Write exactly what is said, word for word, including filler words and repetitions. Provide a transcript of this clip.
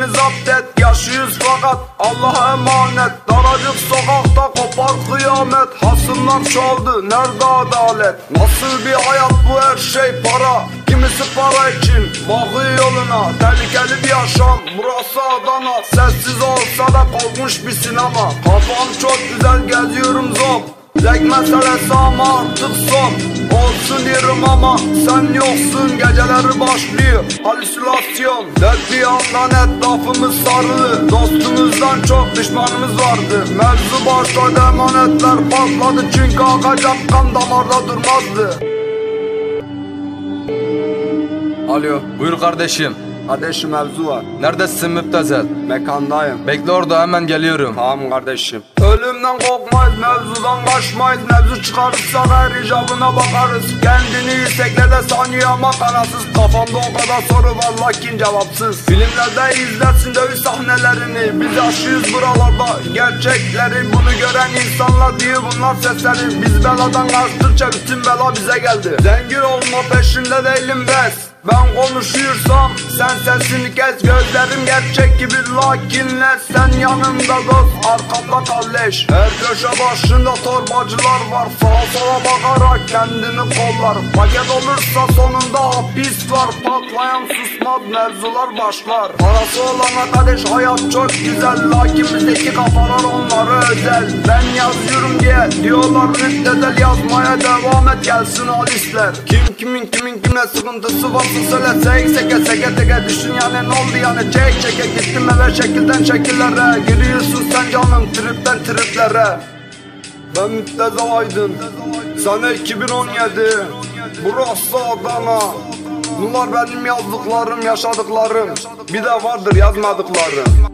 beni zapt et. Yaşıyoruz fakat Allah'a emanet. Daracık sokakta kopar kıyamet. Hasımlar çaldı, nerede adalet? Nasıl bir hayat bu, her şey para. Kimisi para için bakıyor yoluna. Tehlikeli bir yaşam, burası Adana. Sessiz olsa da korkmuş bir sinema. Kafam çok güzel, geziyorum zop. Zek meselesi ama artık son. Olsun diyorum ama sen yoksun. Geceleri başlıyor halüsinasyon. Dört bir yandan etrafımız sarılı. Dostumuzdan çok düşmanımız vardı. Mevzu başladı, emanetler patladı. Çünkü akacak kan damarda durmazdı. Alo, buyur kardeşim. Kardeşim, mevzu var. Neredesin müptezel? Mekandayım. Bekle orada, hemen geliyorum. Tamam kardeşim. Ölümden korkmayız, mevzudan kaçmayız. Mevzu çıkarırsa her icabına bakarız. Kendini yükseklerde sanıyor ama kanasız. Kafamda o kadar soru var lakin cevapsız. Filmlerde izlersin dövüş sahnelerini. Biz yaşıyoruz buralarda gerçekleri. Bunu gören insanlar diyor bunlar sesleri. Biz beladan kaçtıkça bütün bela bize geldi. Zengin olma peşinde değilim bes. Ben konuşuyorsam sen sesini kes. Gözlerim gerçek gibi lakinler. Sen yanımda dost, arkamda kalleş. Her köşe başında torbacılar var. Sağa sola bakarak kendini kollar. Paket olursa sonunda hapis var. Patlayan susmaz, mevzular başlar. Parası olana kardeş hayat çok güzel. Lakin bizdeki kafalar onlara özel. Ben yazıyorum diye diyorlar müptezel. Yazmaya devam et, gelsin o listler. Kim kimin kimin kimle sıkıntısı var söyle. Sek seke seke teke düşün yani ne oldu yani. Çek çeke gittim eve şekilden şekillere. Giriyorsun sen canım tripten triplere. Ben Müptezel Aydın, sene iki bin on yedi. Burası Adana. Bunlar benim yazdıklarım, yaşadıklarım. Bir de vardır yazmadıklarım.